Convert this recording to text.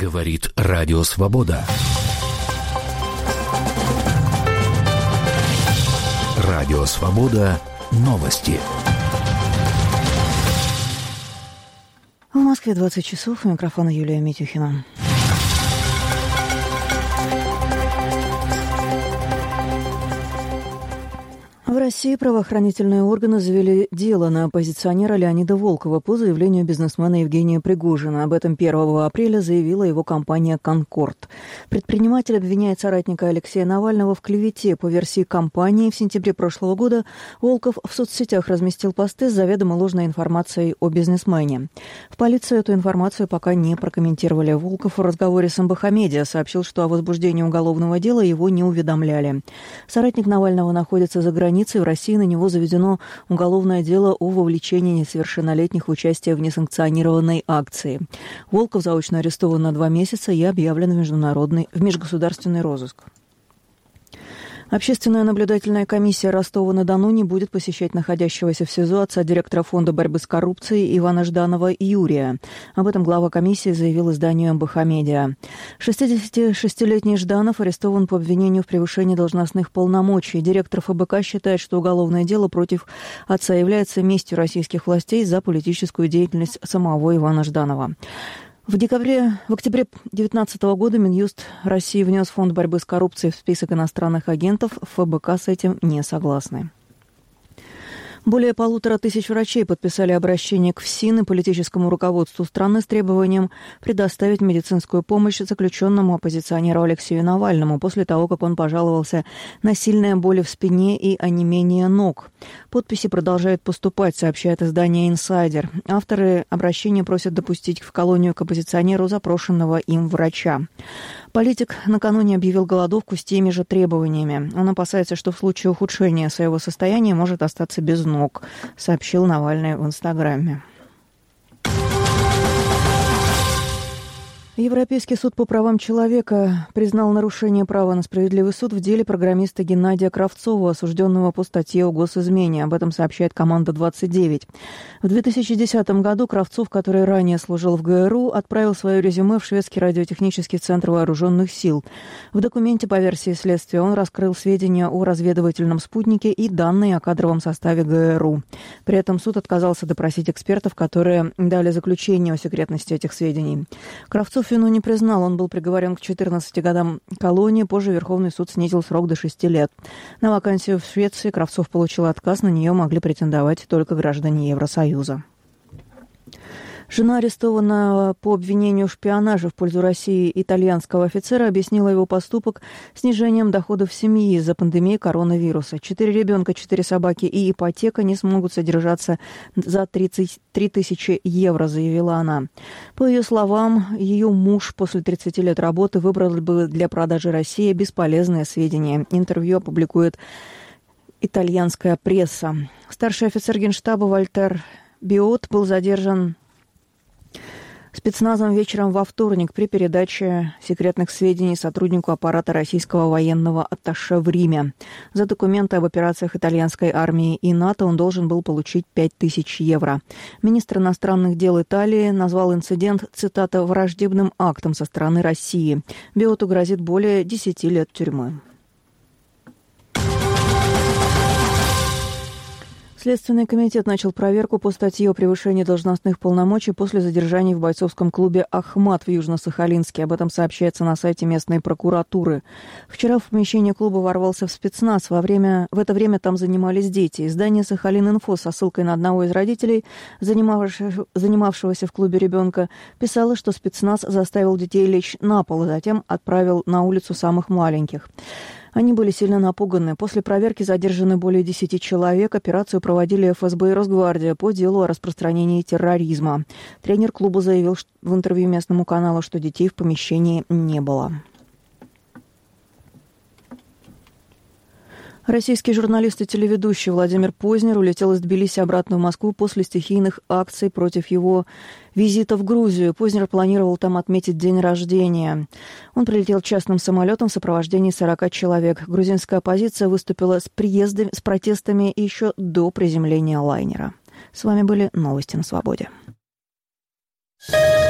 Говорит Радио Свобода. Радио Свобода. Новости. В Москве 20 часов. У микрофона Юлия Митюхина. В России правоохранительные органы завели дело на оппозиционера Леонида Волкова по заявлению бизнесмена Евгения Пригожина. Об этом 1 апреля заявила его компания «Конкорд». Предприниматель обвиняет соратника Алексея Навального в клевете. По версии компании, в сентябре прошлого года Волков в соцсетях разместил посты с заведомо ложной информацией о бизнесмене. В полиции эту информацию пока не прокомментировали. Волков в разговоре с МБХ Медиа сообщил, что о возбуждении уголовного дела его не уведомляли. Соратник Навального находится за границей. В России на него заведено уголовное дело о вовлечении несовершеннолетних в участие в несанкционированной акции. Волков заочно арестован на 2 месяца и объявлен в межгосударственный розыск. Общественная наблюдательная комиссия Ростова-на-Дону не будет посещать находящегося в СИЗО отца директора Фонда борьбы с коррупцией Ивана Жданова Юрия. Об этом глава комиссии заявил изданию МБХ Медиа. 66-летний Жданов арестован по обвинению в превышении должностных полномочий. Директор ФБК считает, что уголовное дело против отца является местью российских властей за политическую деятельность самого Ивана Жданова. В октябре 2019 года Минюст России внес Фонд борьбы с коррупцией в список иностранных агентов. ФБК с этим не согласны. Более 1500 врачей подписали обращение к ФСИН и политическому руководству страны с требованием предоставить медицинскую помощь заключенному оппозиционеру Алексею Навальному после того, как он пожаловался на сильные боли в спине и онемение ног. Подписи продолжают поступать, сообщает издание «Инсайдер». Авторы обращения просят допустить в колонию к оппозиционеру запрошенного им врача. Политик накануне объявил голодовку с теми же требованиями. Он опасается, что в случае ухудшения своего состояния может остаться без ног, сообщил Навальный в Инстаграме. Европейский суд по правам человека признал нарушение права на справедливый суд в деле программиста Геннадия Кравцова, осужденного по статье о госизмене. Об этом сообщает «Команда-29». В 2010 году Кравцов, который ранее служил в ГРУ, отправил свое резюме в Шведский радиотехнический центр вооруженных сил. В документе, по версии следствия, он раскрыл сведения о разведывательном спутнике и данные о кадровом составе ГРУ. При этом суд отказался допросить экспертов, которые дали заключение о секретности этих сведений. Кравцов вину не признал, он был приговорен к 14 годам колонии, позже Верховный суд снизил срок до 6 лет. На вакансию в Швеции Кравцов получил отказ, на нее могли претендовать только граждане Евросоюза. Жена арестованного по обвинению в шпионаже в пользу России итальянского офицера объяснила его поступок снижением доходов семьи из-за пандемии коронавируса. 4 ребенка, 4 собаки и ипотека не смогут содержаться за 33 тысячи евро, заявила она. По ее словам, ее муж после 30 лет работы выбрал бы для продажи России бесполезные сведения. Интервью опубликует итальянская пресса. Старший офицер Генштаба Вальтер Биот был задержан спецназом вечером во вторник при передаче секретных сведений сотруднику аппарата российского военного атташе в Риме. За документы об операциях итальянской армии и НАТО он должен был получить 5000 евро. Министр иностранных дел Италии назвал инцидент, цитата, «враждебным актом со стороны России». Биоту грозит более 10 лет тюрьмы. Следственный комитет начал проверку по статье о превышении должностных полномочий после задержаний в бойцовском клубе «Ахмат» в Южно-Сахалинске. Об этом сообщается на сайте местной прокуратуры. Вчера в помещение клуба ворвался в спецназ. В это время там занимались дети. Издание «Сахалин-Инфо» со ссылкой на одного из родителей, занимавшегося в клубе ребенка, писало, что спецназ заставил детей лечь на пол и затем отправил на улицу самых маленьких. Они были сильно напуганы. После проверки задержаны более 10 человек. Операцию проводили ФСБ и Росгвардия по делу о распространении терроризма. Тренер клуба заявил в интервью местному каналу, что детей в помещении не было. Российский журналист и телеведущий Владимир Познер улетел из Тбилиси обратно в Москву после стихийных акций против его визита в Грузию. Познер планировал там отметить день рождения. Он прилетел частным самолетом в сопровождении 40 человек. Грузинская оппозиция выступила с протестами еще до приземления лайнера. С вами были новости на Свободе.